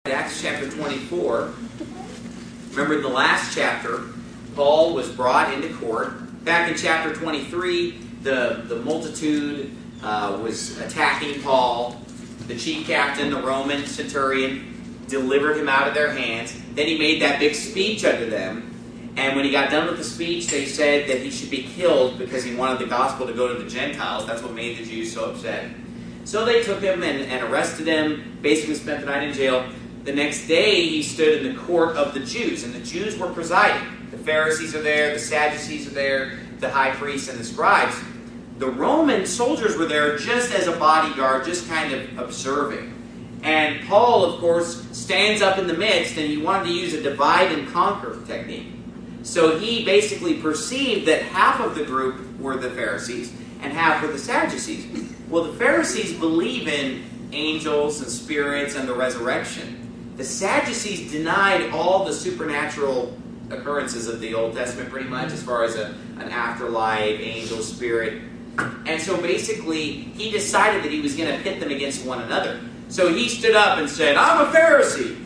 Acts chapter 24. Remember in the last chapter, Paul was brought into court. Back in chapter 23, the multitude was attacking Paul. The chief captain, the Roman centurion, delivered him out of their hands. Then he made that big speech unto them. And when he got done with the speech, they said that he should be killed because he wanted the gospel to go to the Gentiles. That's what made the Jews so upset. So they took him and arrested him, basically spent the night in jail. The next day, he stood in the court of the Jews, and the Jews were presiding. The Pharisees are there, the Sadducees are there, the high priests and the scribes. The Roman soldiers were there just as a bodyguard, just kind of observing. And Paul, of course, stands up in the midst, and he wanted to use a divide and conquer technique. So he basically perceived that half of the group were the Pharisees and half were the Sadducees. Well, the Pharisees believe in angels and spirits and the resurrection. The Sadducees denied all the supernatural occurrences of the Old Testament pretty much, as far as an afterlife, angel, spirit. And so basically, he decided that he was going to pit them against one another. So he stood up and said, "I'm a Pharisee."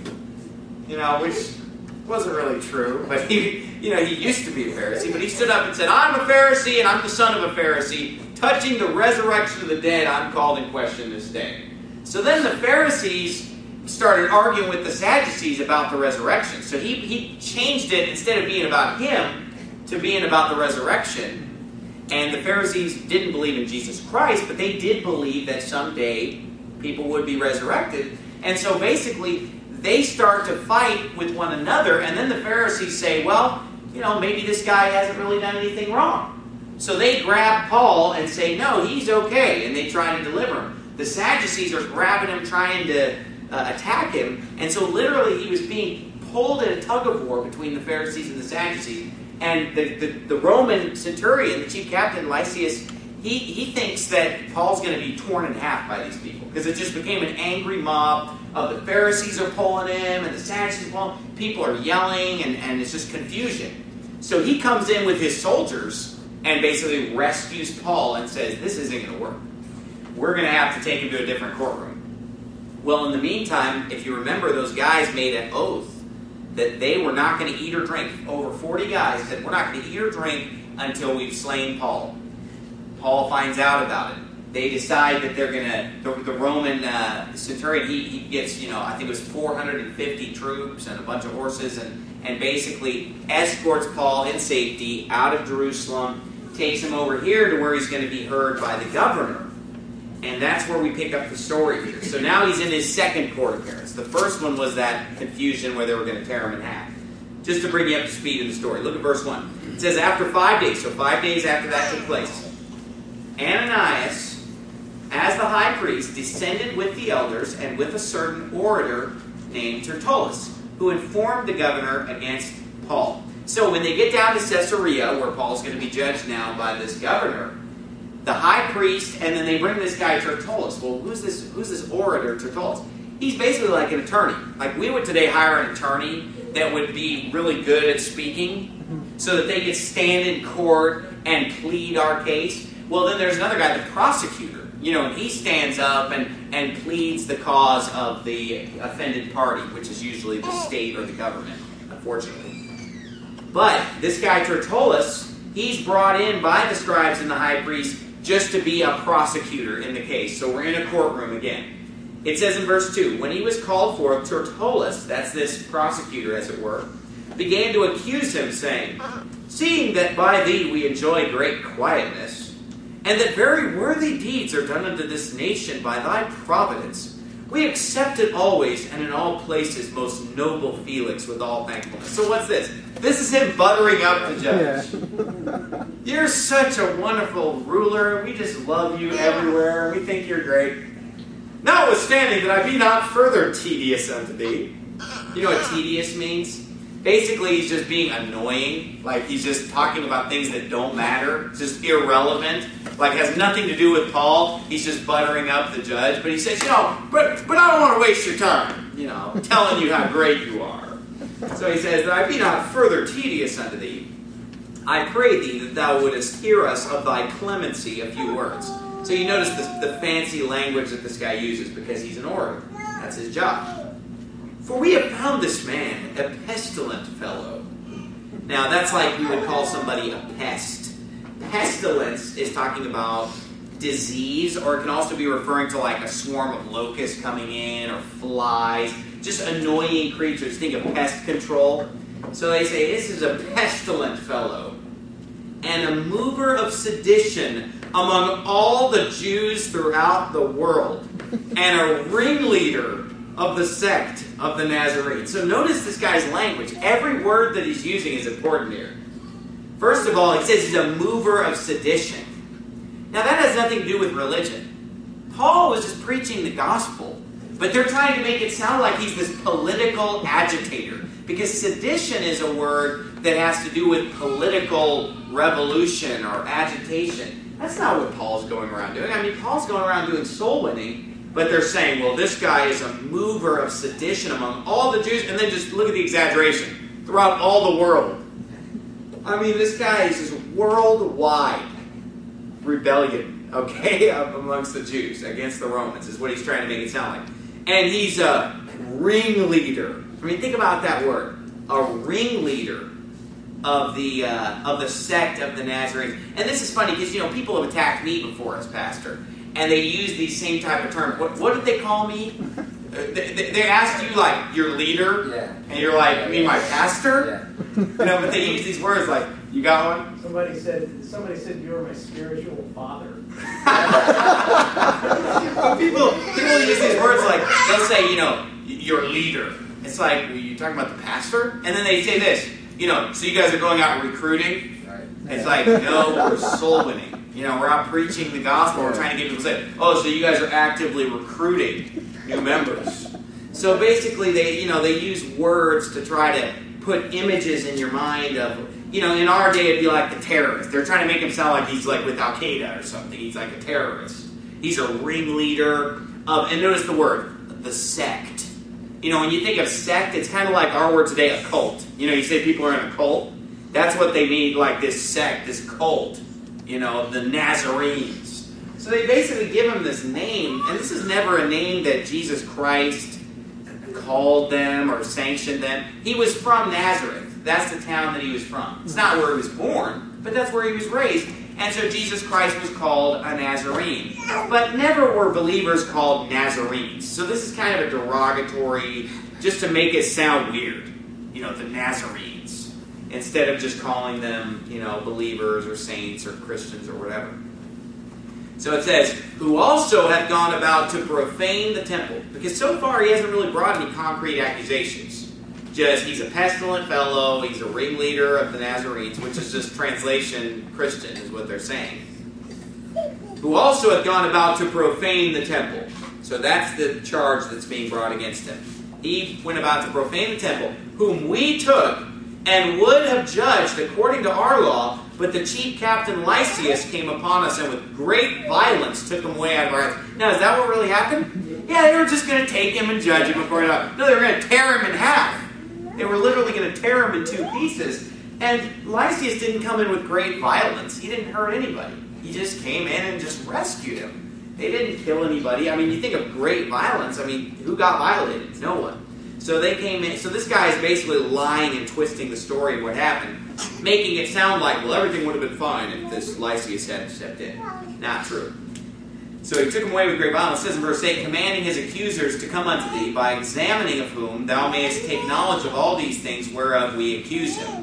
Which wasn't really true, but he used to be a Pharisee. But he stood up and said, "I'm a Pharisee and I'm the son of a Pharisee. Touching the resurrection of the dead, I'm called in question this day." So then the Pharisees started arguing with the Sadducees about the resurrection. So he changed it, instead of being about him, to being about the resurrection. And the Pharisees didn't believe in Jesus Christ, but they did believe that someday people would be resurrected. And so basically, they start to fight with one another, and then the Pharisees say, well, maybe this guy hasn't really done anything wrong. So they grab Paul and say, no, he's okay, and they try to deliver him. The Sadducees are grabbing him, trying to attack him, and so literally he was being pulled in a tug-of-war between the Pharisees and the Sadducees. And the Roman centurion, the chief captain, Lysias, he thinks that Paul's going to be torn in half by these people, because it just became an angry mob of the Pharisees are pulling him and the Sadducees are pulling him. People are yelling, and it's just confusion. So he comes in with his soldiers and basically rescues Paul and says, this isn't going to work. We're going to have to take him to a different courtroom. Well, in the meantime, if you remember, those guys made an oath that they were not going to eat or drink. Over 40 guys said, we're not going to eat or drink until we've slain Paul. Paul finds out about it. They decide that they're going to, the Roman centurion, he gets, I think it was 450 troops and a bunch of horses, and basically escorts Paul in safety out of Jerusalem, takes him over here to where he's going to be heard by the governor. And that's where we pick up the story here. So now he's in his second court appearance. The first one was that confusion where they were going to tear him in half. Just to bring you up to speed in the story. Look at verse 1. It says, after 5 days, so 5 days after that took place, Ananias, as the high priest, descended with the elders and with a certain orator named Tertullus, who informed the governor against Paul. So when they get down to Caesarea, where Paul's going to be judged now by this governor, the high priest, and then they bring this guy Tertullus. Well, who's this orator Tertullus? He's basically like an attorney. Like we would today hire an attorney that would be really good at speaking so that they could stand in court and plead our case. Well, then there's another guy, the prosecutor. And he stands up and pleads the cause of the offended party, which is usually the state or the government, unfortunately. But this guy Tertullus, he's brought in by the scribes and the high priest just to be a prosecutor in the case. So we're in a courtroom again. It says in verse 2, when he was called forth, Tertullus, that's this prosecutor as it were, began to accuse him, saying, seeing that by thee we enjoy great quietness, and that very worthy deeds are done unto this nation by thy providence, we accept it always and in all places, most noble Felix, with all thankfulness. So what's this? This is him buttering up the judge. Yeah. You're such a wonderful ruler. We just love you everywhere. We think you're great. Notwithstanding that I be not further tedious unto thee. You know what tedious means? Basically, he's just being annoying. Like, he's just talking about things that don't matter. It's just irrelevant. Like, has nothing to do with Paul. He's just buttering up the judge. But he says, but I don't want to waste your time, telling you how great you are. So he says, that I be not further tedious unto thee. I pray thee that thou wouldest hear us of thy clemency, a few words. So you notice the fancy language that this guy uses because he's an orator. That's his job. For found this man, a pestilent fellow. Now, that's like we would call somebody a pest. Pestilence is talking about disease, or it can also be referring to like a swarm of locusts coming in, or flies, just annoying creatures. Think of pest control. So they say, this is a pestilent fellow, and a mover of sedition among all the Jews throughout the world, and a ringleader of the sect of the Nazarenes. So notice this guy's language. Every word that he's using is important here. First of all, he says he's a mover of sedition. Now that has nothing to do with religion. Paul was just preaching the gospel, but they're trying to make it sound like he's this political agitator, because sedition is a word that has to do with political revolution or agitation. That's not what Paul's going around doing. I mean, Paul's going around doing soul winning, but they're saying, well, this guy is a mover of sedition among all the Jews, and then just look at the exaggeration, throughout all the world. I mean, this guy is just worldwide rebellion, okay, amongst the Jews against the Romans, is what he's trying to make it sound like. And he's a ringleader. I mean, think about that word. A ringleader of the sect of the Nazarenes. And this is funny because, people have attacked me before as pastor, and they use these same type of terms. What did they call me? They ask you, like, your leader, yeah. And you're like, you mean my pastor? Yeah. But they use these words like, you got one? Somebody said you were my spiritual father. people use these words like, they'll say, your leader. It's like, well, you talking about the pastor? And then they say this, so you guys are going out recruiting? Right. It's like, no, we're soul winning. We're out preaching the gospel. We're trying to get people to say, oh, so you guys are actively recruiting new members. So basically, they use words to try to put images in your mind of, in our day it'd be like the terrorist. They're trying to make him sound like he's like with Al-Qaeda or something. He's like a terrorist. He's a ringleader of, and notice the word, the sect. When you think of sect, it's kind of like our word today, a cult. You say people are in a cult. That's what they mean, like this sect, this cult, the Nazarenes. So they basically give him this name, and this is never a name that Jesus Christ called them or sanctioned them. He was from Nazareth. That's the town that he was from. It's not where he was born, but that's where he was raised. And so Jesus Christ was called a Nazarene. But never were believers called Nazarenes. So this is kind of a derogatory, just to make it sound weird. The Nazarenes. Instead of just calling them, believers or saints or Christians or whatever. So it says, who also have gone about to profane the temple. Because so far he hasn't really brought any concrete accusations. Just, he's a pestilent fellow, he's a ringleader of the Nazarenes, which is just translation Christian, is what they're saying. Who also have gone about to profane the temple. So that's the charge that's being brought against him. He went about to profane the temple, whom we took and would have judged according to our law, but the chief captain Lysias came upon us and with great violence took him away out of our hands. Now, is that what really happened? Yeah, they were just going to take him and judge him according to our... No, they were going to tear him in half. They were literally going to tear him in two pieces. And Lysias didn't come in with great violence. He didn't hurt anybody. He just came in and just rescued him. They didn't kill anybody. I mean, you think of great violence. I mean, who got violated? No one. So they came in. So this guy is basically lying and twisting the story of what happened, making it sound like, well, everything would have been fine if this Lysias hadn't stepped in. Not true. So he took him away with great violence. It says in verse 8, commanding his accusers to come unto thee, by examining of whom thou mayest take knowledge of all these things whereof we accuse him.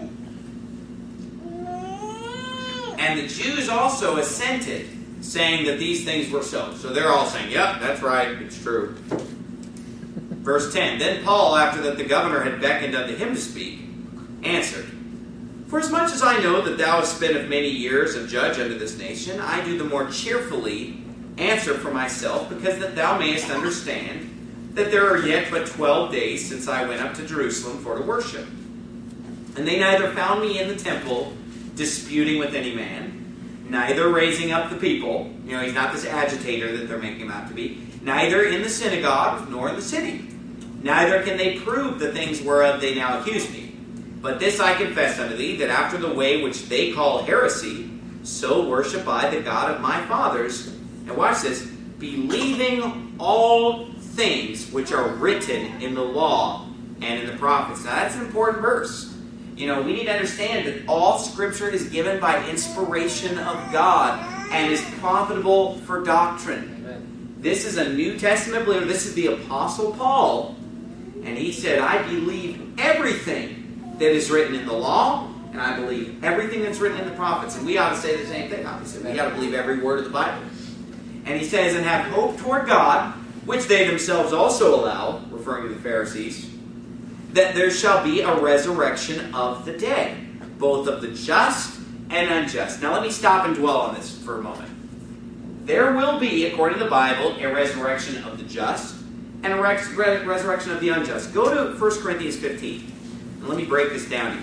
And the Jews also assented, saying that these things were so. So they're all saying, yep, that's right, it's true. Verse 10, then Paul, after that the governor had beckoned unto him to speak, answered, for as much as I know that thou hast spent of many years a judge unto this nation, I do the more cheerfully answer for myself, because that thou mayest understand that there are yet but 12 days since I went up to Jerusalem for to worship. And they neither found me in the temple disputing with any man, neither raising up the people, he's not this agitator that they're making him out to be, neither in the synagogue nor in the city. Neither can they prove the things whereof they now accuse me. But this I confess unto thee, that after the way which they call heresy, so worship I the God of my fathers. And watch this, believing all things which are written in the law and in the prophets. Now that's an important verse. We need to understand that all Scripture is given by inspiration of God and is profitable for doctrine. Amen. This is a New Testament believer. This is the Apostle Paul. And he said, I believe everything that is written in the law, and I believe everything that's written in the prophets. And we ought to say the same thing, obviously. We got to believe every word of the Bible. And he says, and have hope toward God, which they themselves also allow, referring to the Pharisees, that there shall be a resurrection of the dead, both of the just and unjust. Now let me stop and dwell on this for a moment. There will be, according to the Bible, a resurrection of the just and a resurrection of the unjust. Go to 1 Corinthians 15, and let me break this down to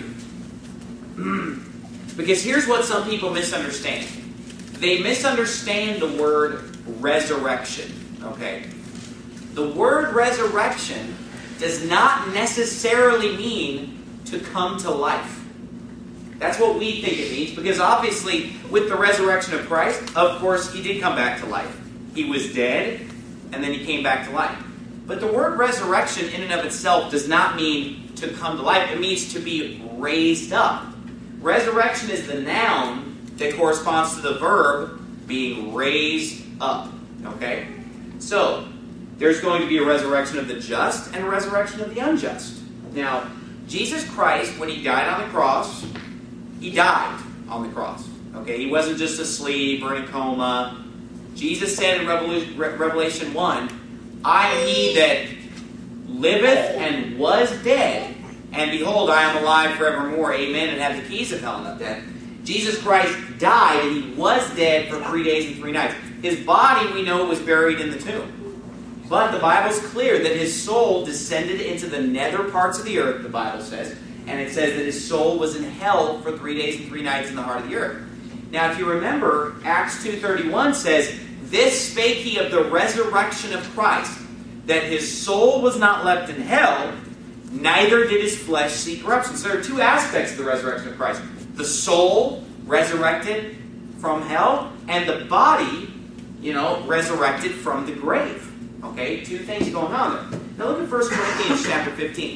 you. Because here's what some people misunderstand. They misunderstand the word resurrection. Okay? The word resurrection does not necessarily mean to come to life. That's what we think it means, because obviously with the resurrection of Christ, of course, he did come back to life. He was dead, and then he came back to life. But the word resurrection in and of itself does not mean to come to life. It means to be raised up. Resurrection is the noun that corresponds to the verb being raised up. Okay? So, there's going to be a resurrection of the just and a resurrection of the unjust. Now, Jesus Christ, when he died on the cross, he died on the cross. Okay? He wasn't just asleep or in a coma. Jesus said in Revelation 1, I am he that liveth and was dead, and behold, I am alive forevermore. Amen. And have the keys of hell and of death. Jesus Christ died, and he was dead for 3 days and 3 nights. His body, we know, was buried in the tomb. But the Bible's clear that his soul descended into the nether parts of the earth, the Bible says. And it says that his soul was in hell for 3 days and 3 nights in the heart of the earth. Now, if you remember, Acts 2:31 says, this spake he of the resurrection of Christ, that his soul was not left in hell, neither did his flesh see corruption. So there are two aspects of the resurrection of Christ. The soul resurrected from hell, and the body, resurrected from the grave. Okay, two things going on there. Now look at 1 Corinthians chapter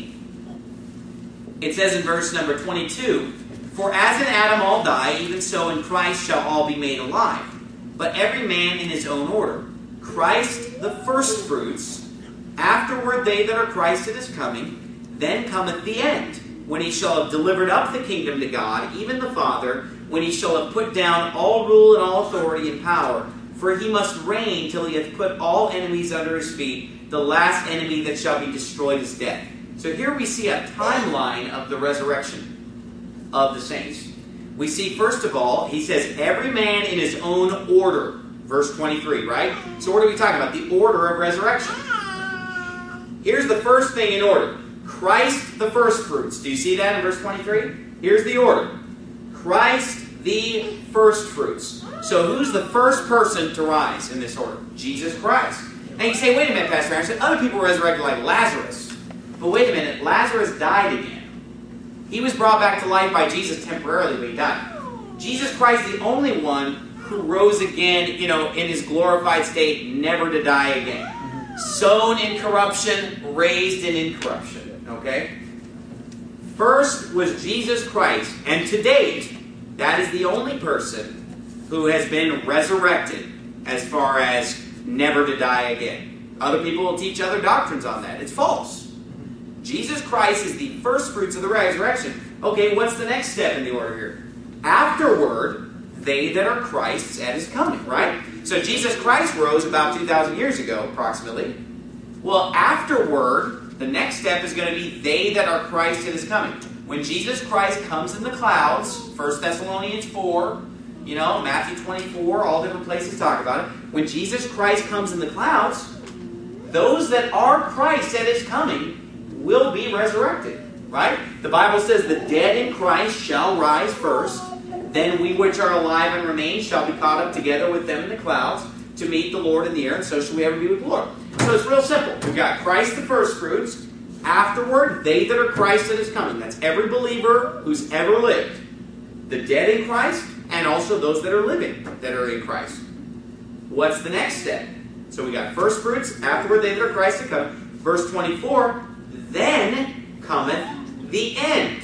15. It says in verse number 22, for as in Adam all die, even so in Christ shall all be made alive. But every man in his own order. Christ the firstfruits, afterward they that are Christ at his coming, then cometh the end, when he shall have delivered up the kingdom to God, even the Father, when he shall have put down all rule and all authority and power. For he must reign till he hath put all enemies under his feet. The last enemy that shall be destroyed is death. So here we see a timeline of the resurrection of the saints. We see, first of all, he says, every man in his own order. Verse 23, right? So what are we talking about? The order of resurrection. Here's the first thing in order. Christ the firstfruits. Do you see that in verse 23? Here's the order. Christ the firstfruits. So who's the first person to rise in this order? Jesus Christ. Now you say, wait a minute, Pastor Anderson, other people resurrected like Lazarus. But wait a minute, Lazarus died again. He was brought back to life by Jesus temporarily, but he died. Jesus Christ, the only one who rose again, in his glorified state, never to die again. Sown in corruption, raised in incorruption. Okay? First was Jesus Christ, and to date, that is the only person who has been resurrected as far as never to die again. Other people will teach other doctrines on that. It's false. Jesus Christ is the first fruits of the resurrection. Okay, what's the next step in the order here? Afterward, they that are Christ's at his coming, right? So Jesus Christ rose about 2,000 years ago, approximately. Well, afterward, the next step is going to be they that are Christ at his coming. When Jesus Christ comes in the clouds, 1 Thessalonians 4, Matthew 24, all different places talk about it. When Jesus Christ comes in the clouds, those that are Christ at his coming will be resurrected, right? The Bible says the dead in Christ shall rise first, then we which are alive and remain shall be caught up together with them in the clouds to meet the Lord in the air, and so shall we ever be with the Lord. So it's real simple. We've got Christ the firstfruits. Afterward, they that are Christ at his coming. That's every believer who's ever lived. The dead in Christ, and also those that are living, that are in Christ. What's the next step? So we got firstfruits, afterward they that are Christ to come. Verse 24, then cometh the end.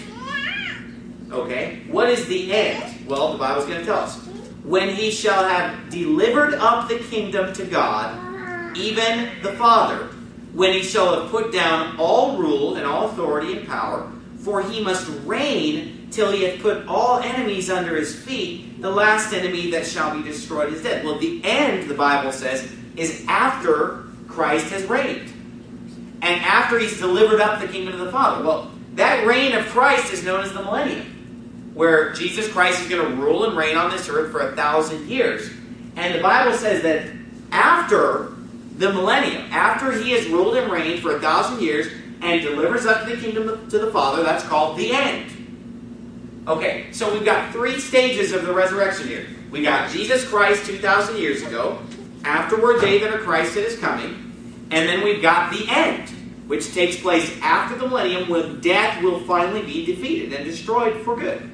Okay, what is the end? Well, the Bible's going to tell us. When he shall have delivered up the kingdom to God, even the Father, when he shall have put down all rule and all authority and power, for he must reign till he hath put all enemies under his feet. The last enemy that shall be destroyed is death. Well, the end, the Bible says, is after Christ has reigned. And after he's delivered up the kingdom of the Father. Well, that reign of Christ is known as the millennium, where Jesus Christ is going to rule and reign on this earth for 1,000 years. And the Bible says that after the millennium, after he has ruled and reigned for 1,000 years and delivers up the kingdom to the Father, that's called the end. Okay, so we've got 3 stages of the resurrection here. We got Jesus Christ 2,000 years ago, afterward they that are Christ that is coming, and then we've got the end, which takes place after the millennium when death will finally be defeated and destroyed for good.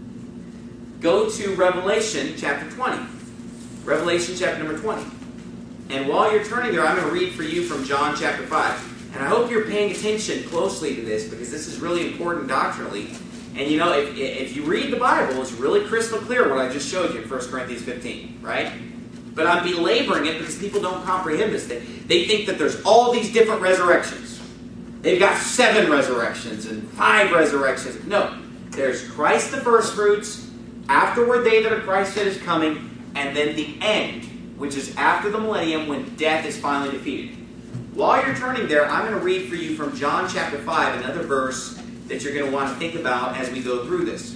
Go to Revelation chapter 20. Revelation chapter number 20. And while you're turning there, I'm going to read for you from John chapter 5. And I hope you're paying attention closely to this, because this is really important doctrinally. And you know, if you read the Bible, it's really crystal clear what I just showed you in 1 Corinthians 15, right? But I'm belaboring it because people don't comprehend this. They think that there's all these different resurrections. They've got 7 resurrections and 5 resurrections. No, there's Christ the first fruits, afterward they that are Christ that is coming, and then the end, which is after the millennium when death is finally defeated. While you're turning there, I'm going to read for you from John chapter 5, another verse that you're going to want to think about as we go through this.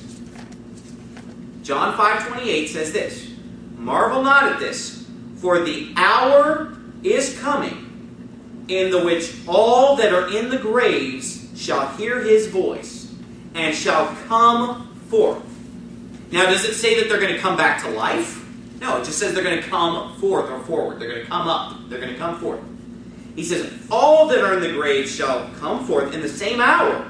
John 5:28 says this, "Marvel not at this, for the hour is coming, in the which all that are in the graves shall hear his voice, and shall come forth." Now, does it say that they're going to come back to life? No, it just says they're going to come forth or forward. They're going to come up. They're going to come forth. He says, all that are in the grave shall come forth in the same hour.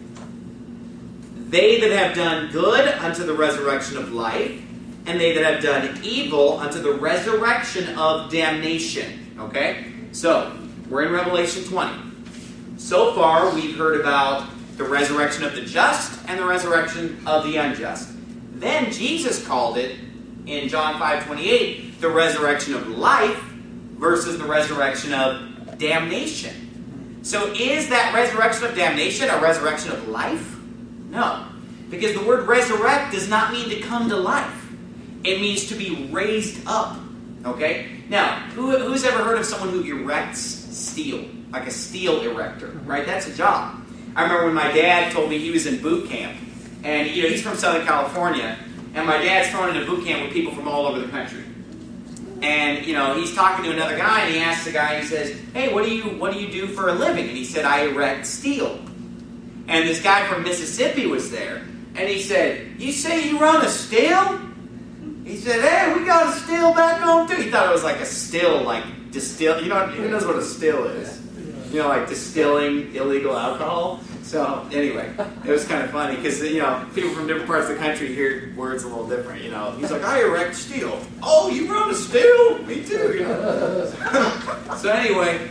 They that have done good unto the resurrection of life, and they that have done evil unto the resurrection of damnation. Okay? So, we're in Revelation 20. So far, we've heard about the resurrection of the just and the resurrection of the unjust. Then Jesus called it, in John 5:28, the resurrection of life versus the resurrection of damnation. So is that resurrection of damnation a resurrection of life? No. Because the word resurrect does not mean to come to life. It means to be raised up. Okay? Now, who's ever heard of someone who erects steel? Like a steel erector, right? That's a job. I remember when my dad told me he was in boot camp. And he's from Southern California. And my dad's thrown into boot camp with people from all over the country. And, he's talking to another guy, and he asks the guy, he says, "Hey, what do you do for a living?" And he said, "I erect steel." And this guy from Mississippi was there. And he said, "You say you run a still?" He said, "Hey, we got a still back home too." He thought it was like a still, like distill. Who knows what a still is? Like distilling illegal alcohol. So, anyway, it was kind of funny because, people from different parts of the country hear words a little different, He's like, "I erect steel." "Oh, you run a steel?" "Me too," So anyway,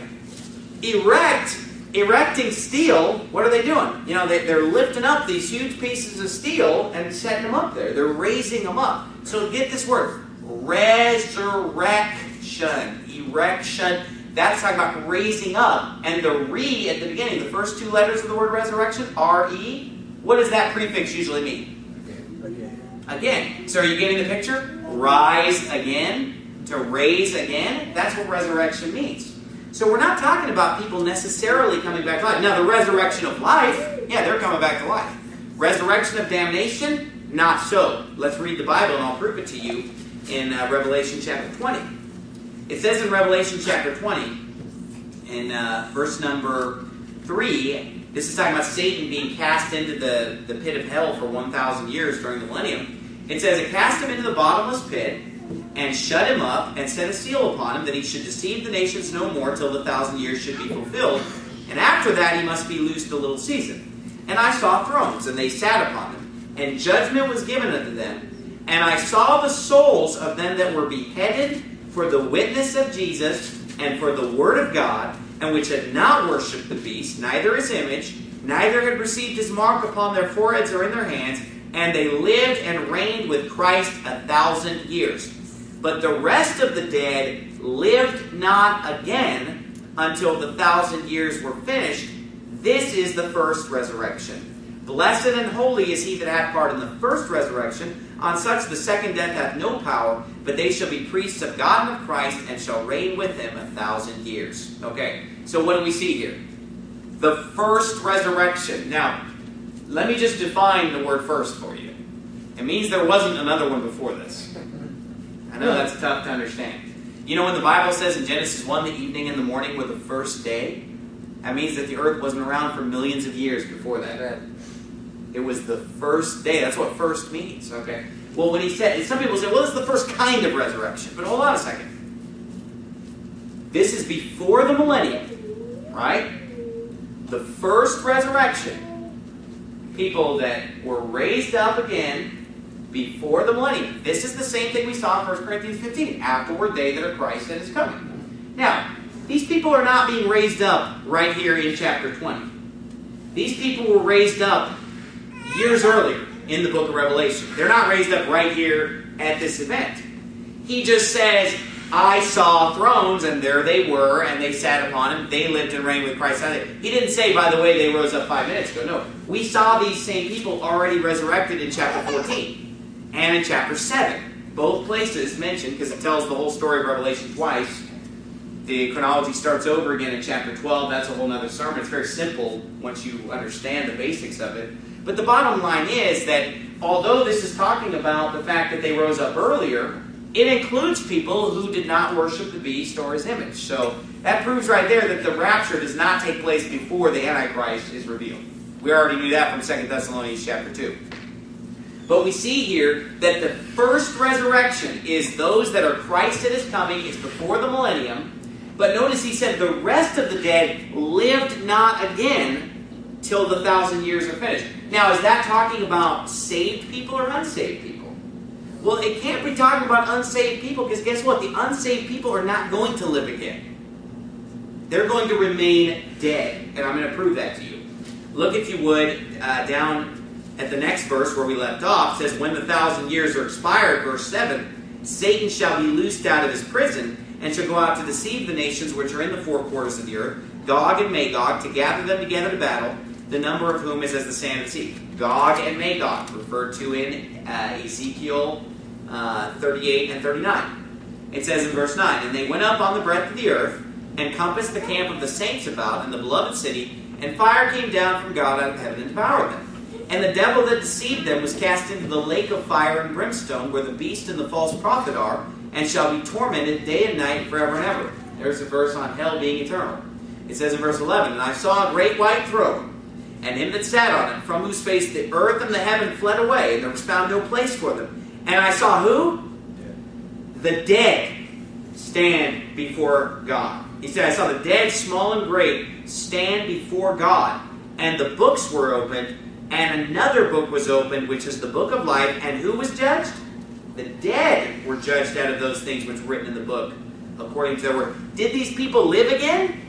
erecting steel, what are they doing? They're lifting up these huge pieces of steel and setting them up there. They're raising them up. So get this word, resurrection, erection. That's talking about raising up. And the re at the beginning, the first 2 letters of the word resurrection, R-E, what does that prefix usually mean? Again. So are you getting the picture? Rise again, to raise again. That's what resurrection means. So we're not talking about people necessarily coming back to life. Now the resurrection of life, yeah, they're coming back to life. Resurrection of damnation, not so. Let's read the Bible and I'll prove it to you in Revelation chapter 20. It says in Revelation chapter 20, in verse number 3, this is talking about Satan being cast into the pit of hell for 1,000 years during the millennium. It says, "It cast him into the bottomless pit, and shut him up, and set a seal upon him, that he should deceive the nations no more till the 1,000 years should be fulfilled. And after that he must be loosed a little season. And I saw thrones, and they sat upon them, and judgment was given unto them. And I saw the souls of them that were beheaded for the witness of Jesus, and for the word of God, and which had not worshipped the beast, neither his image, neither had received his mark upon their foreheads or in their hands, and they lived and reigned with Christ 1,000 years. But the rest of the dead lived not again until the 1,000 years were finished. This is the first resurrection. Blessed and holy is he that hath part in the first resurrection. On such the second death hath no power, but they shall be priests of God and of Christ, and shall reign with him 1,000 years. Okay, so what do we see here? The first resurrection. Now, let me just define the word first for you. It means there wasn't another one before this. I know that's tough to understand. You know when the Bible says in Genesis 1, the evening and the morning were the first day? That means that the earth wasn't around for millions of years before that. It was the first day. That's what first means. Okay. Well, when he said, some people say, well, this is the first kind of resurrection. But hold on a second. This is before the millennium, right? The first resurrection. People that were raised up again before the millennium. This is the same thing we saw in 1 Corinthians 15. Afterward, they that are Christ and is coming. Now, these people are not being raised up right here in chapter 20. These people were raised up years earlier in the book of Revelation. They're not raised up right here at this event. He just says, I saw thrones, and there they were, and they sat upon them. They lived and reigned with Christ. He didn't say, by the way, they rose up 5 minutes ago. No, we saw these same people already resurrected in chapter 14 and in chapter 7. Both places mentioned, because it tells the whole story of Revelation twice. The chronology starts over again in chapter 12. That's a whole other sermon. It's very simple once you understand the basics of it. But the bottom line is that although this is talking about the fact that they rose up earlier, it includes people who did not worship the beast or his image. So that proves right there that the rapture does not take place before the Antichrist is revealed. We already knew that from 2 Thessalonians chapter 2. But we see here that the first resurrection is those that are Christ at his coming. It's before the millennium. But notice he said the rest of the dead lived not again till the 1,000 years are finished. Now, is that talking about saved people or unsaved people? Well, it can't be talking about unsaved people, because guess what? The unsaved people are not going to live again. They're going to remain dead. And I'm going to prove that to you. Look, if you would, down at the next verse where we left off. It says, when the 1,000 years are expired, verse 7, Satan shall be loosed out of his prison, and shall go out to deceive the nations which are in the four quarters of the earth, Gog and Magog, to gather them together to battle, the number of whom is as the sand of the sea. Gog and Magog, referred to in Ezekiel 38 and 39. It says in verse 9, and they went up on the breadth of the earth, and compassed the camp of the saints about, and the beloved city, and fire came down from God out of heaven and devoured them. And the devil that deceived them was cast into the lake of fire and brimstone, where the beast and the false prophet are, and shall be tormented day and night forever and ever. There's a verse on hell being eternal. It says in verse 11, and I saw a great white throne, and him that sat on it, from whose face the earth and the heaven fled away, and there was found no place for them. And I saw who? The dead stand before God. He said, I saw the dead, small and great, stand before God. And the books were opened, and another book was opened, which is the book of life. And who was judged? The dead were judged out of those things which were written in the book, according to their word. Did these people live again?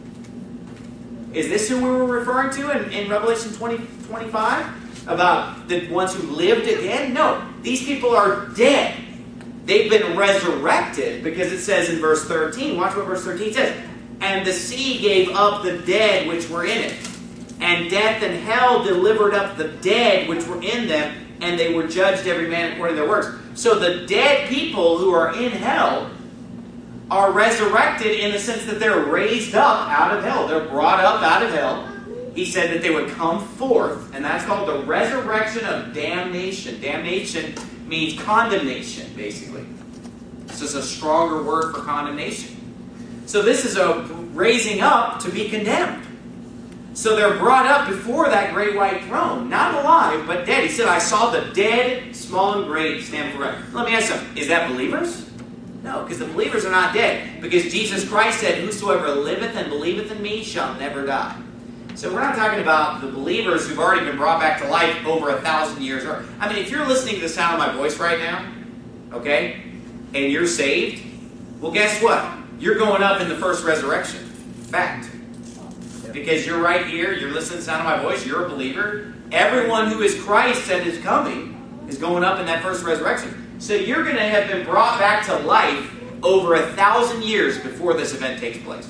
Is this who we were referring to in Revelation 20:25? About the ones who lived again? No. These people are dead. They've been resurrected, because it says in verse 13, watch what verse 13 says, and the sea gave up the dead which were in it, and death and hell delivered up the dead which were in them, and they were judged every man according to their works. So the dead people who are in hell are resurrected in the sense that they're raised up out of hell. They're brought up out of hell. He said that they would come forth, and that's called the resurrection of damnation. Damnation means condemnation, basically. This is a stronger word for condemnation. So this is a raising up to be condemned. So they're brought up before that great white throne. Not alive, but dead. He said, I saw the dead, small and great, stand forever. Let me ask you something. Is that believers? No, because the believers are not dead. Because Jesus Christ said, whosoever liveth and believeth in me shall never die. So we're not talking about the believers who've already been brought back to life over 1,000 years. I mean, if you're listening to the sound of my voice right now, okay, and you're saved, well, guess what? You're going up in the first resurrection. Fact. because you're right here, you're listening to the sound of my voice, you're a believer. Everyone who is Christ and is coming is going up in that first resurrection. So you're going to have been brought back to life over 1,000 years before this event takes place.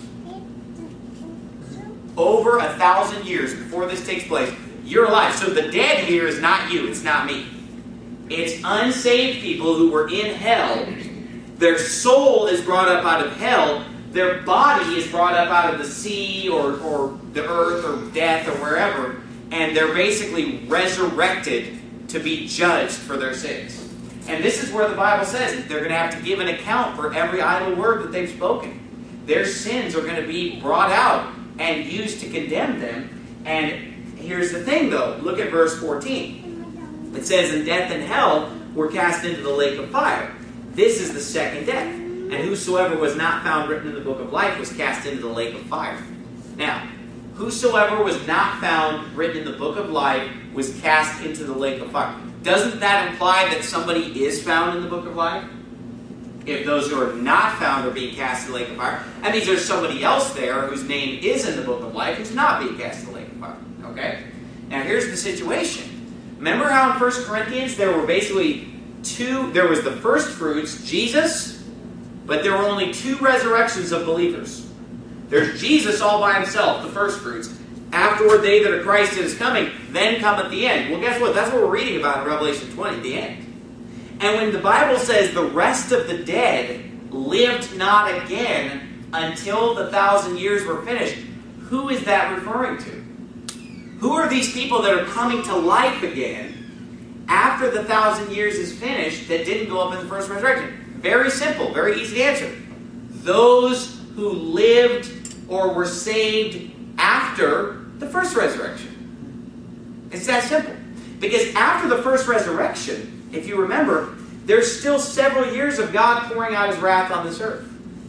Over 1,000 years before this takes place, you're alive. So the dead here is not you, it's not me. It's unsaved people who were in hell. Their soul is brought up out of hell. Their body is brought up out of the sea or the earth or death or wherever. And they're basically resurrected to be judged for their sins. And this is where the Bible says that they're going to have to give an account for every idle word that they've spoken. Their sins are going to be brought out and used to condemn them. And here's the thing, though. Look at verse 14. It says, "And death and hell were cast into the lake of fire. This is the second death. And whosoever was not found written in the book of life was cast into the lake of fire." Now, whosoever was not found written in the book of life was cast into the lake of fire. Doesn't that imply that somebody is found in the book of life? If those who are not found are being cast in the lake of fire, that means there's somebody else there whose name is in the book of life who's not being cast in the lake of fire. Okay? Now here's the situation. Remember how in 1 Corinthians there were basically there was the first fruits, Jesus, but there were only 2 resurrections of believers. There's Jesus all by himself, the first fruits. Afterward, they that are Christ is coming, then come at the end. Well, guess what? That's what we're reading about in Revelation 20, the end. And when the Bible says the rest of the dead lived not again until the 1,000 years were finished, who is that referring to? Who are these people that are coming to life again after the 1,000 years is finished that didn't go up in the first resurrection? Very simple, very easy to answer. Those who lived or were saved after the first resurrection. It's that simple. Because after the first resurrection, if you remember, there's still several years of God pouring out his wrath on this earth.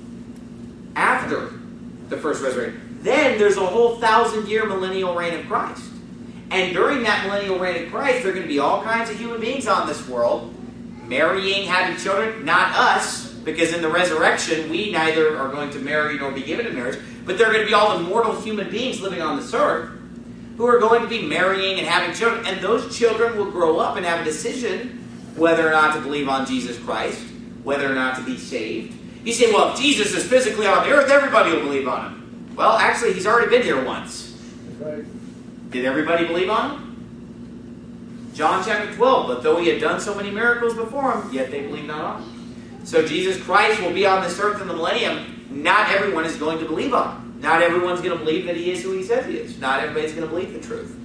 After the first resurrection. Then there's a whole 1,000-year millennial reign of Christ. And during that millennial reign of Christ, there are going to be all kinds of human beings on this world, marrying, having children. Not us, because in the resurrection, we neither are going to marry nor be given in marriage. But there are going to be all the mortal human beings living on this earth who are going to be marrying and having children. And those children will grow up and have a decision whether or not to believe on Jesus Christ, whether or not to be saved. You say, well, if Jesus is physically on the earth, everybody will believe on him. Well, actually, he's already been here once. Right. Did everybody believe on him? John chapter 12, "But though he had done so many miracles before him, yet they believed not on him." So Jesus Christ will be on this earth in the millennium. Not everyone is going to believe on him. Not everyone's going to believe that he is who he says he is. Not everybody's going to believe the truth.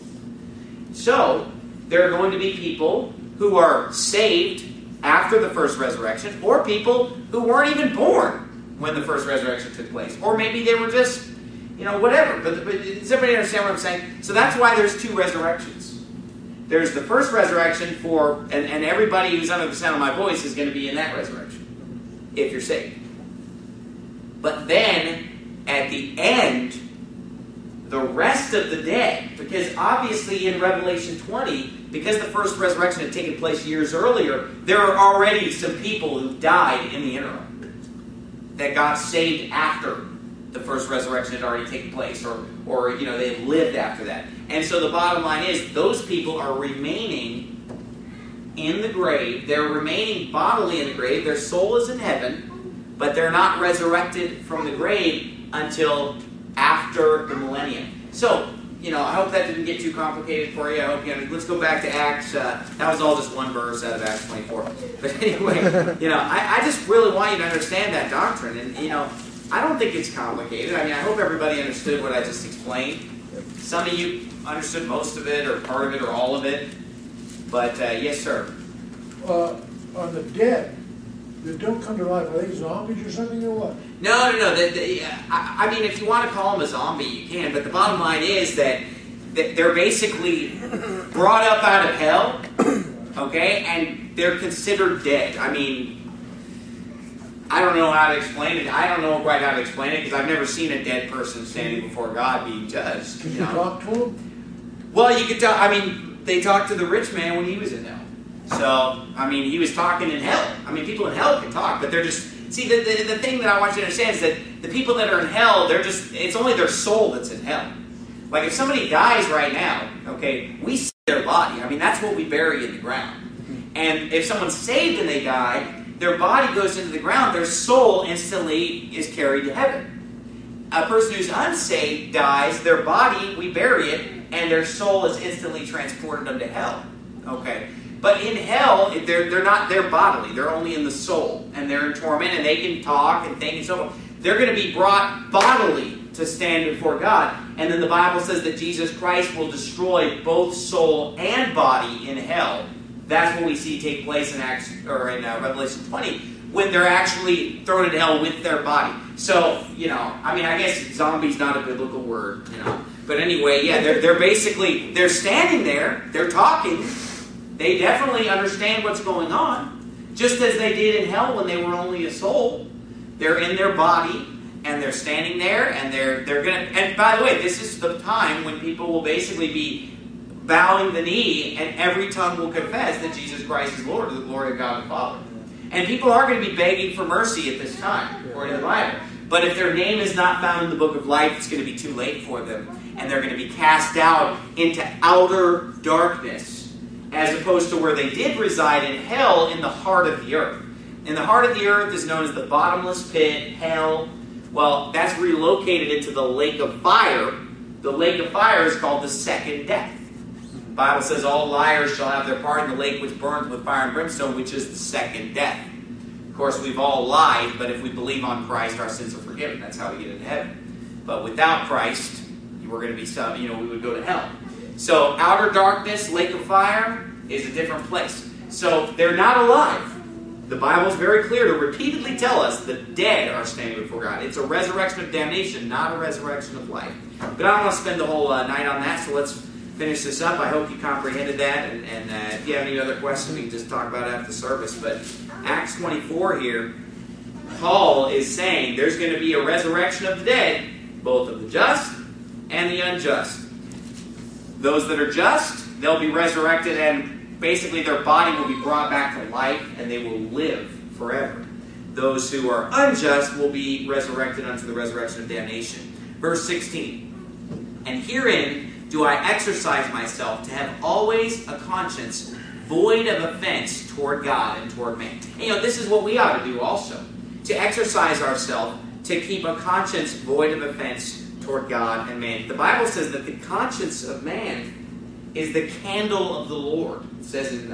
So, there are going to be people who are saved after the first resurrection, or people who weren't even born when the first resurrection took place. Or maybe they were just, whatever. But does everybody understand what I'm saying? So that's why there's 2 resurrections. There's the first resurrection and everybody who's under the sound of my voice is going to be in that resurrection, if you're saved. But then, at the end, the rest of the dead, because obviously in Revelation 20, because the first resurrection had taken place years earlier, there are already some people who died in the interim that got saved after the first resurrection had already taken place, or they had lived after that. And so the bottom line is, those people are remaining in the grave. They're remaining bodily in the grave. Their soul is in heaven, but they're not resurrected from the grave until after the millennium. So, I hope that didn't get too complicated for you. I hope let's go back to Acts. That was all just one verse out of Acts 24. But anyway, I just really want you to understand that doctrine. And, I don't think it's complicated. I hope everybody understood what I just explained. Some of you understood most of it, or part of it, or all of it. But, yes, sir. On the dead that don't come to life, are they zombies or something, or what? No. If you want to call them a zombie, you can. But the bottom line is that they're basically brought up out of hell, okay, and they're considered dead. I don't know how to explain it. I don't know quite how to explain it because I've never seen a dead person standing before God being judged. Can you talk to them? Well, you could tell. They talked to the rich man when he was in hell. So, he was talking in hell. People in hell can talk, but they're just... See, the thing that I want you to understand is that The people that are in hell, it's only their soul that's in hell. Like if somebody dies right now, okay, we see their body. I mean, that's what we bury in the ground. And if someone's saved and they die, their body goes into the ground, their soul instantly is carried to heaven. A person who's unsaved dies, their body, we bury it, and their soul is instantly transported unto hell. Okay? But in hell, they're not there bodily. They're only in the soul. And they're in torment, and they can talk and think and so on. They're going to be brought bodily to stand before God. And then the Bible says that Jesus Christ will destroy both soul and body in hell. That's what we see take place in Revelation 20, when they're actually thrown into hell with their body. So, I mean, I guess zombie's not a biblical word, But anyway, yeah, they're standing there, they're talking. They definitely understand what's going on, just as they did in hell when they were only a soul. They're in their body, and they're standing there, and they're gonna. And by the way, this is the time when people will basically be bowing the knee, and every tongue will confess that Jesus Christ is Lord, to the glory of God the Father. And people are going to be begging for mercy at this time, according to the Bible. But if their name is not found in the book of life, it's going to be too late for them, and they're going to be cast out into outer darkness, as opposed to where they did reside in hell, in the heart of the earth. And the heart of the earth is known as the bottomless pit, hell. Well, that's relocated into the lake of fire. The lake of fire is called the second death. The Bible says all liars shall have their part in the lake which burns with fire and brimstone, which is the second death. Of course, we've all lied, but if we believe on Christ, our sins are forgiven. That's how we get into heaven. But without Christ, we're going to be, we would go to hell. So, outer darkness, lake of fire, is a different place. So, they're not alive. The Bible's very clear to repeatedly tell us the dead are standing before God. It's a resurrection of damnation, not a resurrection of life. But I don't want to spend the whole night on that, so let's finish this up. I hope you comprehended that, and if you have any other questions, we can just talk about it after the service. But Acts 24 here, Paul is saying there's going to be a resurrection of the dead, both of the just and the unjust. Those that are just, they'll be resurrected, and basically their body will be brought back to life, and they will live forever. Those who are unjust will be resurrected unto the resurrection of damnation. Verse 16, and herein do I exercise myself to have always a conscience void of offense toward God and toward man. And this is what we ought to do also. To exercise ourselves to keep a conscience void of offense toward God and man. The Bible says that the conscience of man is the candle of the Lord. It says in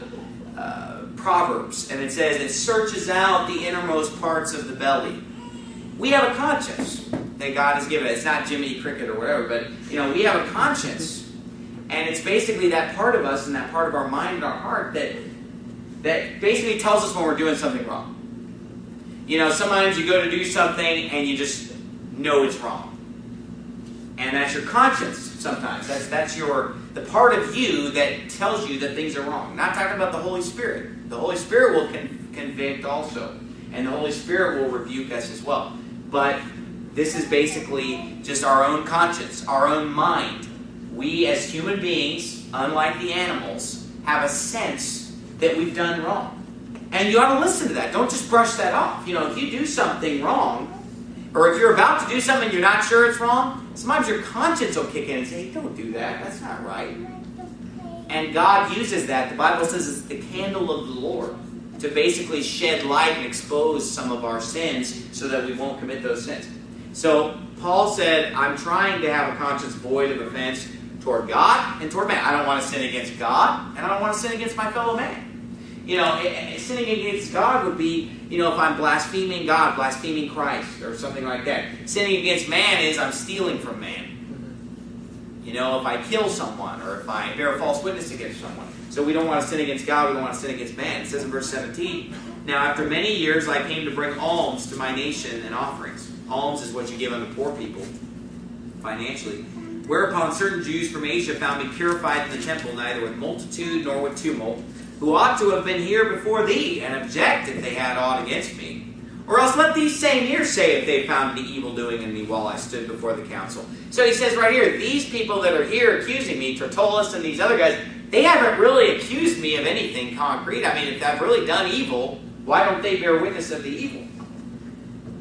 Proverbs, and it says it searches out the innermost parts of the belly. We have a conscience that God has given us. It's not Jiminy Cricket or whatever, but we have a conscience, and it's basically that part of us and that part of our mind and our heart that basically tells us when we're doing something wrong. Sometimes you go to do something and you just know it's wrong. And that's your conscience sometimes. That's the part of you that tells you that things are wrong. I'm not talking about the Holy Spirit. The Holy Spirit will convict also. And the Holy Spirit will rebuke us as well. But this is basically just our own conscience, our own mind. We as human beings, unlike the animals, have a sense that we've done wrong. And you ought to listen to that. Don't just brush that off. If you do something wrong, or if you're about to do something you're not sure it's wrong, sometimes your conscience will kick in and say, hey, don't do that. That's not right. And God uses that. The Bible says it's the candle of the Lord to basically shed light and expose some of our sins so that we won't commit those sins. So Paul said, I'm trying to have a conscience void of offense toward God and toward man. I don't want to sin against God, and I don't want to sin against my fellow man. Sinning against God would be, if I'm blaspheming God, blaspheming Christ, or something like that. Sinning against man is I'm stealing from man. If I kill someone, or if I bear a false witness against someone. So we don't want to sin against God, we don't want to sin against man. It says in verse 17, now after many years I came to bring alms to my nation and offerings. Alms is what you give unto poor people, financially. Whereupon certain Jews from Asia found me purified in the temple, neither with multitude nor with tumult, who ought to have been here before thee, and object if they had aught against me. Or else let these same here say if they found any evil doing in me while I stood before the council. So he says right here, these people that are here accusing me, Tertullus and these other guys, they haven't really accused me of anything concrete. I mean, if I've really done evil, why don't they bear witness of the evil?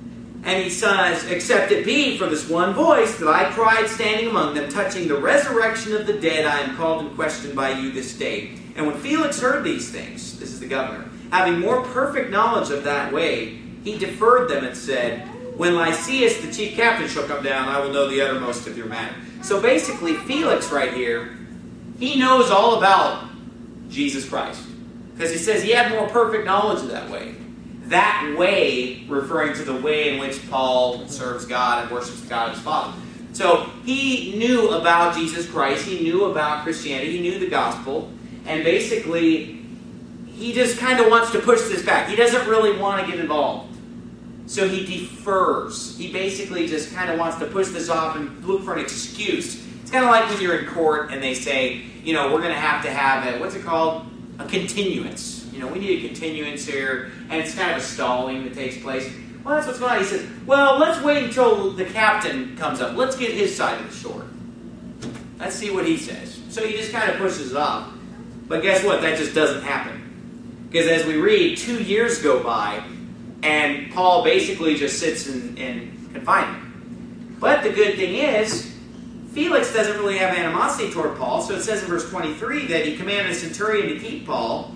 And he says, except it be for this one voice that I cried standing among them, touching the resurrection of the dead, I am called and questioned by you this day. And when Felix heard these things, this is the governor, having more perfect knowledge of that way, he deferred them and said, when Lysias, the chief captain, shall come down, I will know the uttermost of your matter. So basically, Felix right here, he knows all about Jesus Christ. Because he says he had more perfect knowledge of that way. That way, referring to the way in which Paul serves God and worships God as Father. So he knew about Jesus Christ. He knew about Christianity. He knew the gospel. And basically, he just kind of wants to push this back. He doesn't really want to get involved. So he defers. He basically just kind of wants to push this off and look for an excuse. It's kind of like when you're in court and they say, you know, we're going to have a, what's it called? A continuance. You know, we need a continuance here. And it's kind of a stalling that takes place. Well, that's what's going on. He says, well, let's wait until the captain comes up. Let's get his side of the story. Let's see what he says. So he just kind of pushes it off. But guess what? That just doesn't happen. Because as we read, 2 years go by, and Paul basically just sits in confinement. But the good thing is, Felix doesn't really have animosity toward Paul. So it says in verse 23 that he commanded a centurion to keep Paul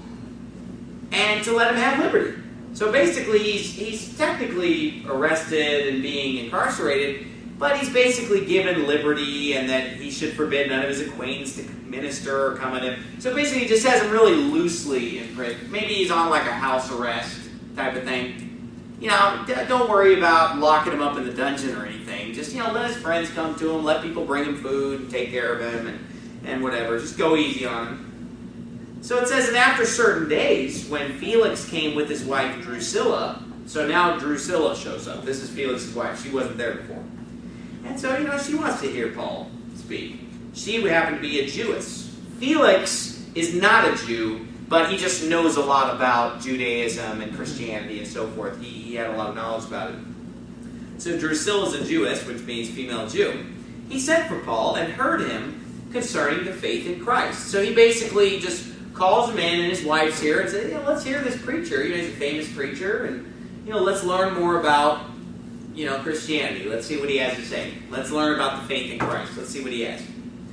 and to let him have liberty. So basically, he's technically arrested and being incarcerated, but he's basically given liberty and that he should forbid none of his acquaintance to minister or come at him. So basically, he just has him really loosely in prison. Maybe he's on like a house arrest type of thing. You know, don't worry about locking him up in the dungeon or anything. Just, you know, let his friends come to him, let people bring him food and take care of him and whatever. Just go easy on him. So it says, and after certain days, when Felix came with his wife Drusilla, so now Drusilla shows up. This is Felix's wife. She wasn't there before. And so, you know, she wants to hear Paul speak. She would happen to be a Jewess. Felix is not a Jew, but he just knows a lot about Judaism and Christianity and so forth. He had a lot of knowledge about it. So Drusilla is a Jewess, which means female Jew. He sent for Paul and heard him concerning the faith in Christ. So he basically just calls him in, and his wife's here, and says, let's hear this preacher. You know, he's a famous preacher, and, you know, let's learn more about, you know, Christianity. Let's see what he has to say. Let's learn about the faith in Christ. Let's see what he has.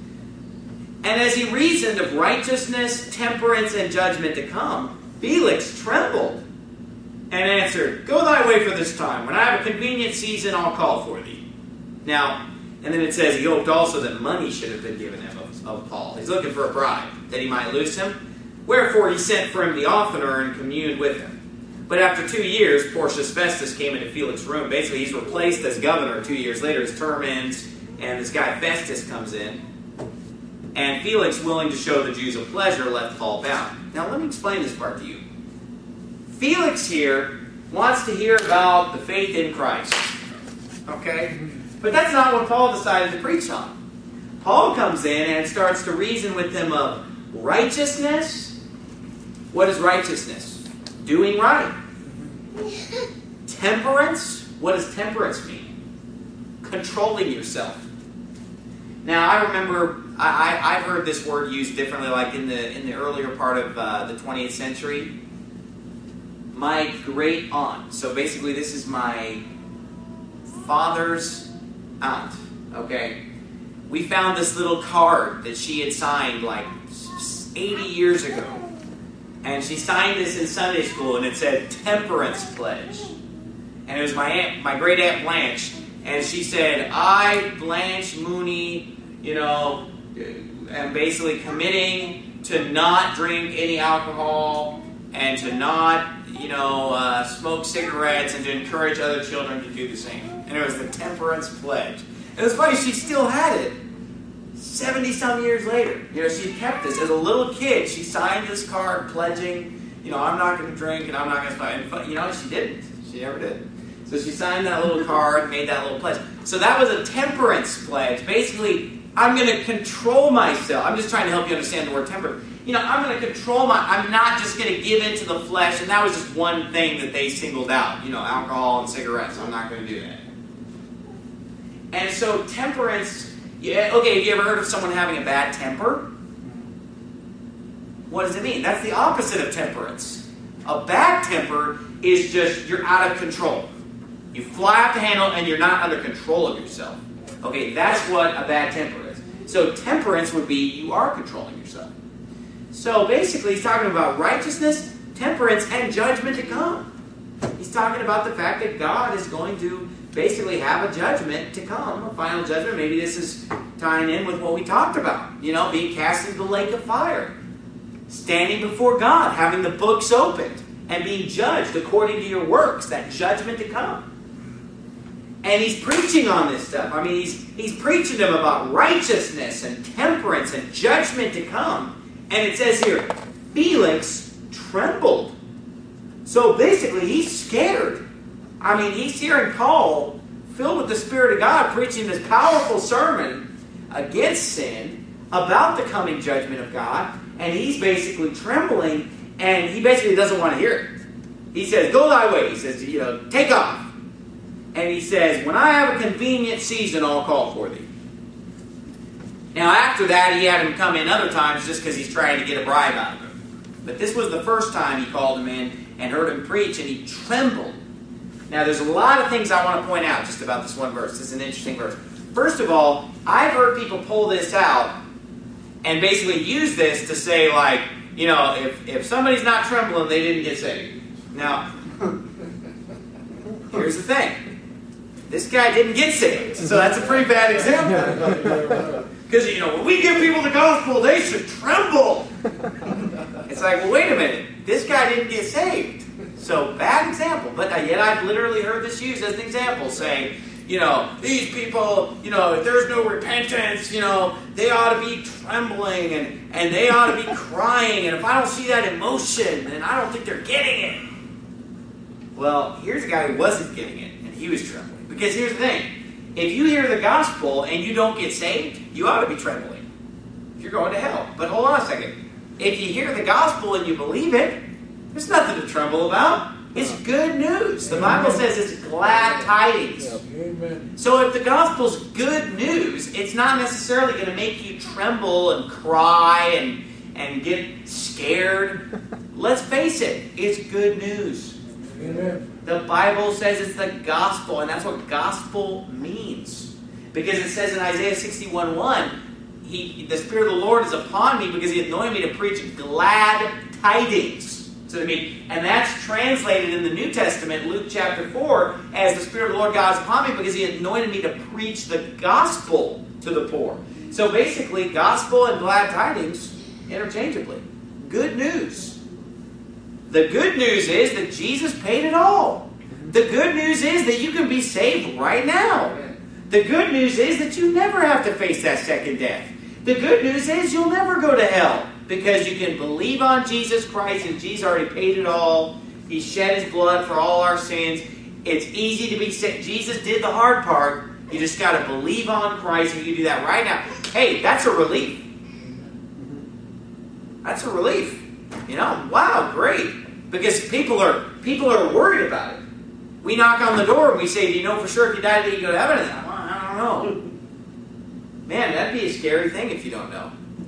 And as he reasoned of righteousness, temperance, and judgment to come, Felix trembled and answered, go thy way for this time. When I have a convenient season, I'll call for thee. Now, and then it says, he hoped also that money should have been given him of Paul. He's looking for a bribe, that he might loose him. Wherefore he sent for him the oftener and communed with him. But after 2 years, Porcius Festus came into Felix's room. Basically, he's replaced as governor 2 years later. His term ends, and this guy Festus comes in. And Felix, willing to show the Jews a pleasure, left Paul bound. Now, let me explain this part to you. Felix here wants to hear about the faith in Christ. Okay? But that's not what Paul decided to preach on. Paul comes in and starts to reason with them of righteousness. What is righteousness? Doing right. Temperance. What does temperance mean? Controlling yourself. Now, I remember I've heard this word used differently, like in the earlier part of the 20th century. My great aunt. So basically, this is my father's aunt. Okay, we found this little card that she had signed like 80 years ago, and she signed this in Sunday school, and it said "Temperance Pledge," and it was my great aunt Blanche, and she said, "I, Blanche Mooney, you know, am basically committing to not drink any alcohol and to not, you know, smoke cigarettes and to encourage other children to do the same." And it was the Temperance Pledge. It was funny, she still had it 70-some years later. You know, she kept this. As a little kid, she signed this card pledging, you know, I'm not going to drink and I'm not going to smoke. And, you know, she didn't. She never did. So she signed that little card, made that little pledge. So that was a temperance pledge. Basically, I'm going to control myself. I'm just trying to help you understand the word temperance. You know, I'm going to control I'm not just going to give in to the flesh. And that was just one thing that they singled out. You know, alcohol and cigarettes. I'm not going to do that. And so temperance, yeah, okay, have you ever heard of someone having a bad temper? What does it mean? That's the opposite of temperance. A bad temper is just, you're out of control. You fly off the handle and you're not under control of yourself. Okay, that's what a bad temper is. So temperance would be you are controlling yourself. So basically he's talking about righteousness, temperance, and judgment to come. He's talking about the fact that God is going to basically have a judgment to come, a final judgment. Maybe this is tying in with what we talked about. Being cast into the lake of fire. Standing before God, having the books opened, and being judged according to your works, that judgment to come. And he's preaching on this stuff. I mean, he's preaching to them about righteousness and temperance and judgment to come. And it says here, Felix trembled. So basically, he's scared. I mean, he's hearing Paul, filled with the Spirit of God, preaching this powerful sermon against sin, about the coming judgment of God. And he's basically trembling, and he basically doesn't want to hear it. He says, go thy way. He says, take off. And he says, when I have a convenient season, I'll call for thee. Now, after that, he had him come in other times just because he's trying to get a bribe out of him. But this was the first time he called him in and heard him preach, and he trembled. Now, there's a lot of things I want to point out just about this one verse. This is an interesting verse. First of all, I've heard people pull this out and basically use this to say, like, if somebody's not trembling, they didn't get saved. Now, here's the thing. This guy didn't get saved, so that's a pretty bad example. Because, when we give people the gospel, they should tremble. It's like, well, wait a minute. This guy didn't get saved. So, bad example. But yet I've literally heard this used as an example, saying, these people, if there's no repentance, they ought to be trembling and they ought to be crying. And if I don't see that emotion, then I don't think they're getting it. Well, here's a guy who wasn't getting it, and he was trembling. Because here's the thing. If you hear the gospel and you don't get saved, you ought to be trembling. You're going to hell. But hold on a second. If you hear the gospel and you believe it, there's nothing to tremble about. It's good news. The Bible says it's glad tidings. Amen. So if the gospel's good news, it's not necessarily going to make you tremble and cry and get scared. Let's face it, it's good news. Amen. The Bible says it's the gospel, and that's what gospel means. Because it says in Isaiah 61:1, the Spirit of the Lord is upon me because He anointed me to preach glad tidings to the meek. And that's translated in the New Testament, Luke chapter 4, as the Spirit of the Lord God is upon me because He anointed me to preach the gospel to the poor. So basically, gospel and glad tidings interchangeably. Good news. The good news is that Jesus paid it all. The good news is that you can be saved right now. The good news is that you never have to face that second death. The good news is you'll never go to hell because you can believe on Jesus Christ and Jesus already paid it all. He shed His blood for all our sins. It's easy to be saved. Jesus did the hard part. You just got to believe on Christ, and you do that right now. Hey, that's a relief. That's a relief. Wow, great. Because people are worried about it. We knock on the door and we say, do you know for sure if you die today you go to heaven? And I don't know. Man, that'd be a scary thing if you don't know.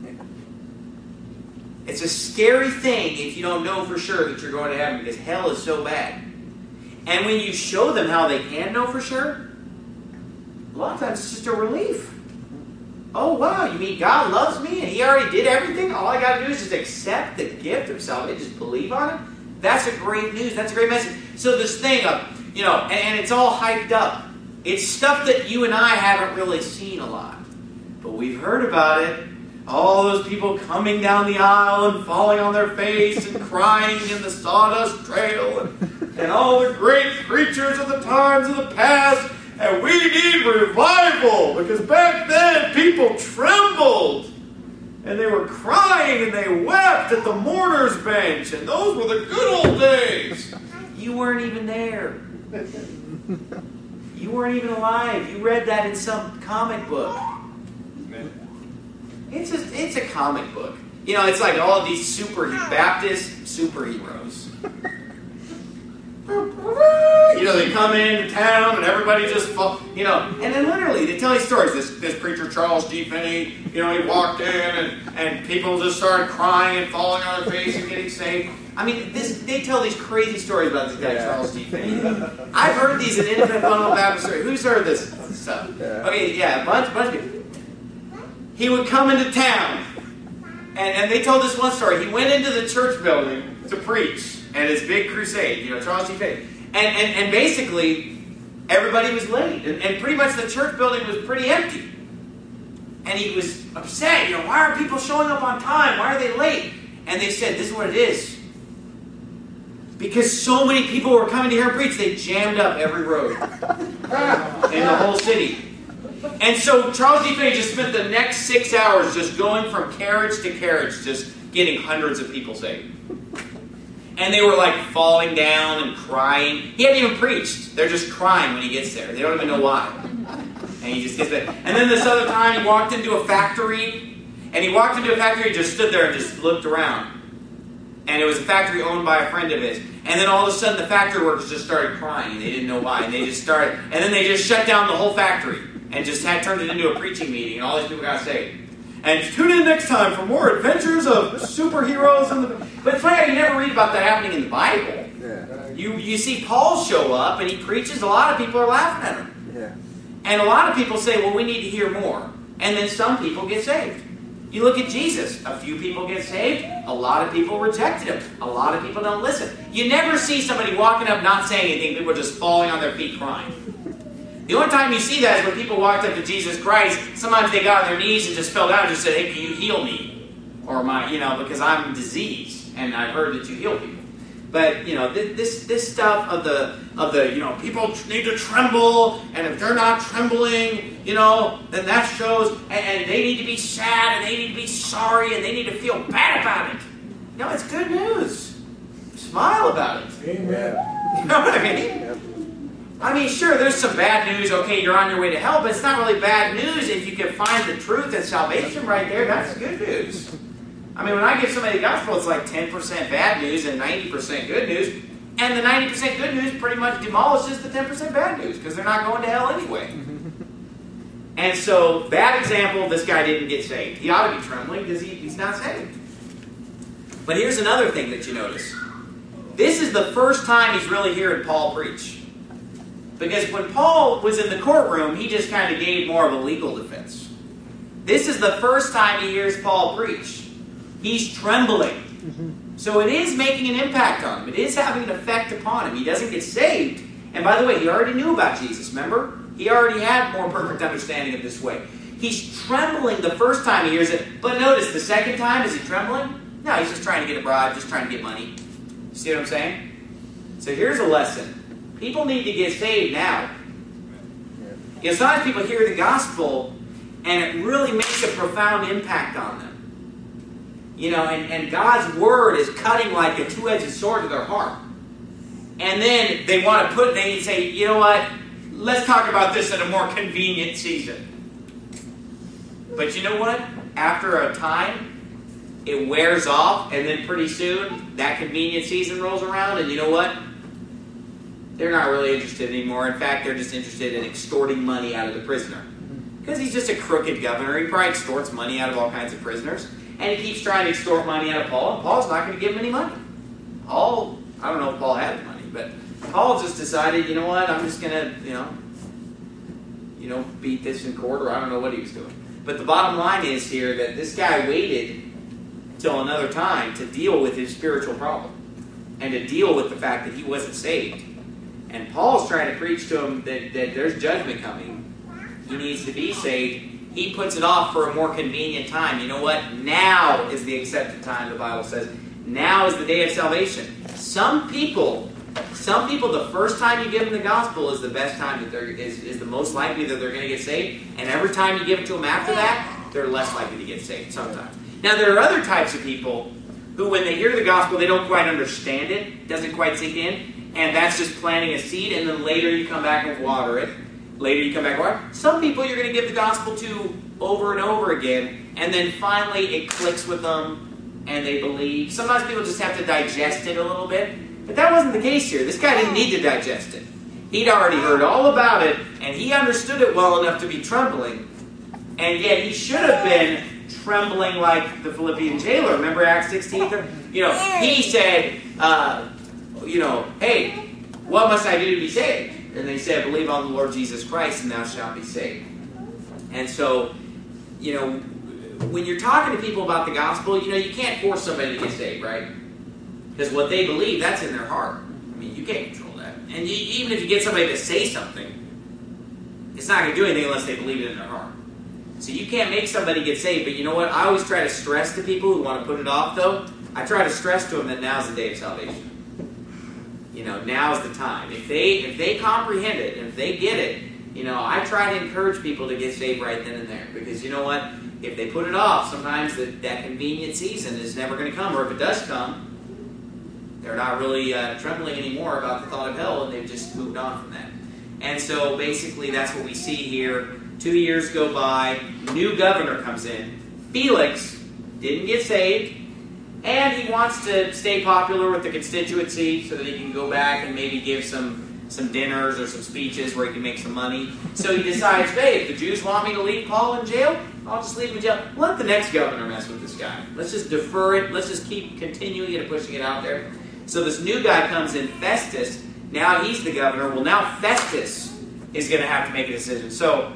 It's a scary thing if you don't know for sure that you're going to heaven because hell is so bad. And when you show them how they can know for sure, a lot of times it's just a relief. Oh, wow, you mean God loves me and He already did everything? All I got to do is just accept the gift of salvation, just believe on it? That's a great news. That's a great message. So this thing of, and it's all hyped up. It's stuff that you and I haven't really seen a lot. But we've heard about it. All those people coming down the aisle and falling on their face and crying in the sawdust trail and all the great preachers of the times of the past. And we need revival because back then people trembled. And they were crying and they wept at the mourner's bench. And those were the good old days. You weren't even there. You weren't even alive. You read that in some comic book. It's a comic book. It's like all of these Baptist superheroes. They come into town and everybody just, and then literally they tell these stories. This preacher, Charles G. Finney, he walked in and people just started crying and falling on their face and getting saved. I mean, they tell these crazy stories about this guy, Charles G. Finney. I've heard these in Independent Fundamental Baptist. Who's heard this stuff? Okay, yeah, a bunch of people. He would come into town, and they told this one story. He went into the church building to preach at his big crusade, Charles G. Finney. And basically, everybody was late. And pretty much the church building was pretty empty. And he was upset. Why are people showing up on time? Why are they late? And they said, this is what it is. Because so many people were coming to hear him preach, they jammed up every road in the whole city. And so Charles G. Finney just spent the next 6 hours just going from carriage to carriage, just getting hundreds of people saved. And they were like falling down and crying. He hadn't even preached. They're just crying when he gets there. They don't even know why. And he just gets there. And then this other time he walked into a factory. And he walked into a factory and just stood there and just looked around. And it was a factory owned by a friend of his. And then all of a sudden the factory workers just started crying. And they didn't know why. And they just started. And then they just shut down the whole factory. And just turned it into a preaching meeting. And all these people got saved. And tune in next time for more adventures of superheroes. But it's funny how you never read about that happening in the Bible. Yeah. You see Paul show up and he preaches. A lot of people are laughing at him. Yeah. And a lot of people say, well, we need to hear more. And then some people get saved. You look at Jesus. A few people get saved. A lot of people rejected him. A lot of people don't listen. You never see somebody walking up not saying anything. People are just falling on their feet crying. The only time you see that is when people walked up to Jesus Christ. Sometimes they got on their knees and just fell down and just said, hey, can you heal me? Or because I'm diseased and I've heard that you heal people. But, this stuff of the people need to tremble, and if they're not trembling, then that shows, and they need to be sad, and they need to be sorry, and they need to feel bad about it. It's good news. Smile about it. Amen. You know what I mean? Yep. I mean, sure, there's some bad news. Okay, you're on your way to hell, but it's not really bad news if you can find the truth and salvation right there. That's good news. I mean, when I give somebody the gospel, it's like 10% bad news and 90% good news. And the 90% good news pretty much demolishes the 10% bad news because they're not going to hell anyway. And so, bad example, this guy didn't get saved. He ought to be trembling because he's not saved. But here's another thing that you notice. This is the first time he's really hearing Paul preach. Because when Paul was in the courtroom, he just kind of gave more of a legal defense. This is the first time he hears Paul preach. He's trembling. So it is making an impact on him. It is having an effect upon him. He doesn't get saved. And by the way, he already knew about Jesus, remember? He already had more perfect understanding of this way. He's trembling the first time he hears it. But notice, the second time, is he trembling? No, he's just trying to get a bribe, just trying to get money. See what I'm saying? So here's a lesson. People need to get saved now. Sometimes people hear the gospel and it really makes a profound impact on them. And God's word is cutting like a two-edged sword to their heart. And then they want to they say, you know what, let's talk about this in a more convenient season. But you know what? After a time, it wears off, and then pretty soon, that convenient season rolls around, and you know what? They're not really interested anymore. In fact, they're just interested in extorting money out of the prisoner. Because he's just a crooked governor. He probably extorts money out of all kinds of prisoners. And he keeps trying to extort money out of Paul. And Paul's not going to give him any money. I don't know if Paul had the money. But Paul just decided, you know what? I'm just going to, beat this in court. Or I don't know what he was doing. But the bottom line is here that this guy waited till another time to deal with his spiritual problem. And to deal with the fact that he wasn't saved. And Paul's trying to preach to him that there's judgment coming. He needs to be saved. He puts it off for a more convenient time. You know what? Now is the accepted time, the Bible says. Now is the day of salvation. Some people, the first time you give them the gospel is the best time, is the most likely that they're going to get saved. And every time you give it to them after that, they're less likely to get saved sometimes. Now, there are other types of people who, when they hear the gospel, they don't quite understand it. It doesn't quite sink in. And that's just planting a seed, and then later you come back and water it. Some people you're going to give the gospel to over and over again, and then finally it clicks with them, and they believe. Sometimes people just have to digest it a little bit. But that wasn't the case here. This guy didn't need to digest it. He'd already heard all about it, and he understood it well enough to be trembling. And yet he should have been trembling like the Philippian jailer. Remember Acts 16? He said, hey, what must I do to be saved? And they said, believe on the Lord Jesus Christ, and thou shalt be saved. And so, when you're talking to people about the gospel, you can't force somebody to get saved, right? Because what they believe, that's in their heart. I mean, you can't control that. And even if you get somebody to say something, it's not going to do anything unless they believe it in their heart. So you can't make somebody get saved. But you know what? I always try to stress to people who want to put it off, though. I try to stress to them that now's the day of salvation. Now's the time. If they comprehend it, and if they get it, I try to encourage people to get saved right then and there. Because you know what? If they put it off, sometimes that convenient season is never going to come. Or if it does come, they're not really trembling anymore about the thought of hell, and they've just moved on from that. And so basically that's what we see here. 2 years go by, new governor comes in. Felix didn't get saved, and he wants to stay popular with the constituency so that he can go back and maybe give some dinners or some speeches where he can make some money. So he decides, hey, if the Jews want me to leave Paul in jail, I'll just leave him in jail. Let the next governor mess with this guy. Let's just defer it. Let's just keep continuing it and pushing it out there. So this new guy comes in, Festus. Now he's the governor. Well, now Festus is going to have to make a decision. So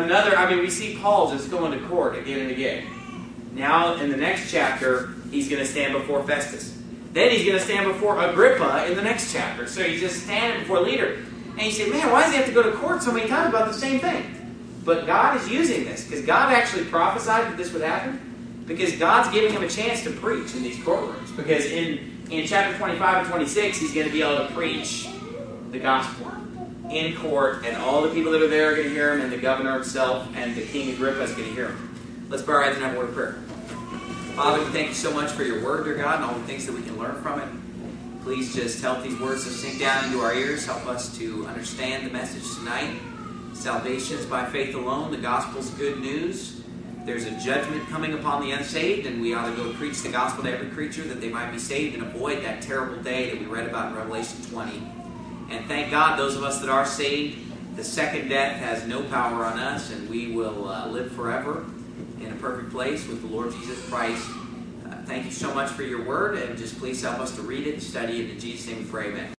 we see Paul just going to court again and again. Now in the next chapter, he's going to stand before Festus. Then he's going to stand before Agrippa in the next chapter. So he's just standing before a leader. And you say, man, why does he have to go to court so many times about the same thing? But God is using this because God actually prophesied that this would happen. Because God's giving him a chance to preach in these courtrooms. Because in chapter 25 and 26, he's going to be able to preach the gospel in court. And all the people that are there are going to hear him. And the governor himself and the King Agrippa is going to hear him. Let's bow our heads and have a word of prayer. Father, we thank you so much for your word, dear God, and all the things that we can learn from it. Please just help these words to sink down into our ears. Help us to understand the message tonight. Salvation is by faith alone. The gospel's good news. There's a judgment coming upon the unsaved, and we ought to go preach the gospel to every creature that they might be saved and avoid that terrible day that we read about in Revelation 20. And thank God, those of us that are saved, the second death has no power on us, and we will live forever in a perfect place with the Lord Jesus Christ. Thank you so much for your word, and just please help us to read it and study it. In Jesus' name we pray, amen.